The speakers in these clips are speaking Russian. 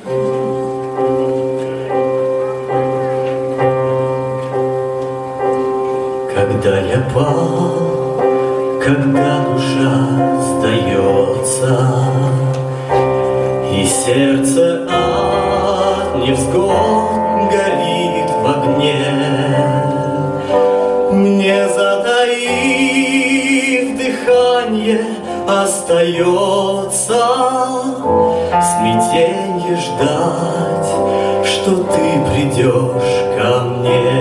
Когда я пал, когда душа сдается, и сердце от невзгод горит в огне, мне, затаив дыхание, остается смятенье ждать, что ты придешь ко мне.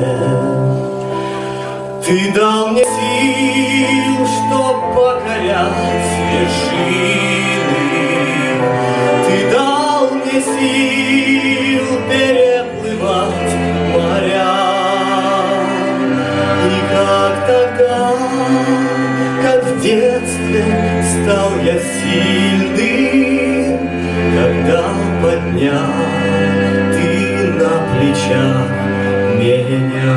Ты дал мне сил, чтоб покорять вершины. Ты дал мне сил переплывать моря. И как тогда, как в детстве, стал я сильным, когда поднял ты на плечах меня.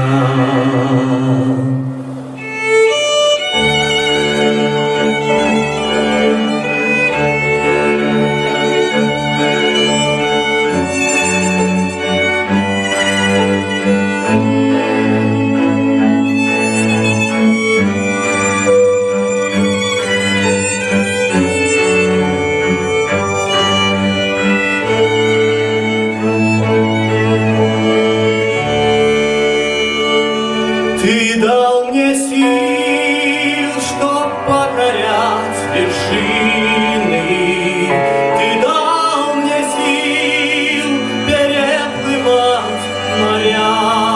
Ты дал мне сил, чтоб покорять вершины. Ты дал мне сил переплывать моря.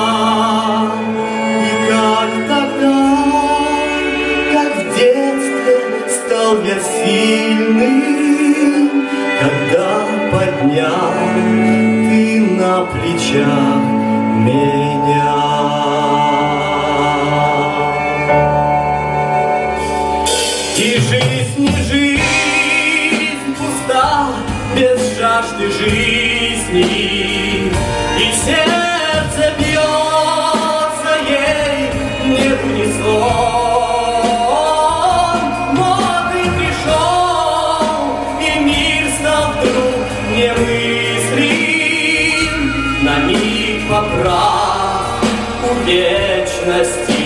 И как тогда, как в детстве, стал я сильным, когда поднял ты на плечах меня. И жизнь не жизнь пуста, без жажды жизни, и сердце бьется ей не в унисон. Но ты пришел, и мир стал вдруг немыслим, на миг поправ у вечности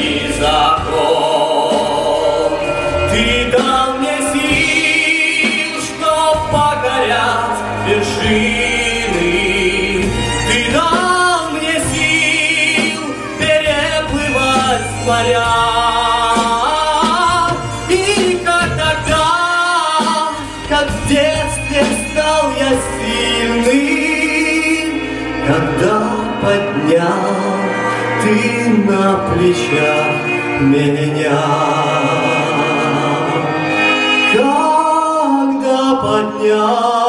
закон. Ты дал мне сил, чтоб покорять вершины. Ты дал мне сил переплывать моря. И как тогда, как в детстве, стал я сильным, когда поднял ты на плечах меня. Когда поднял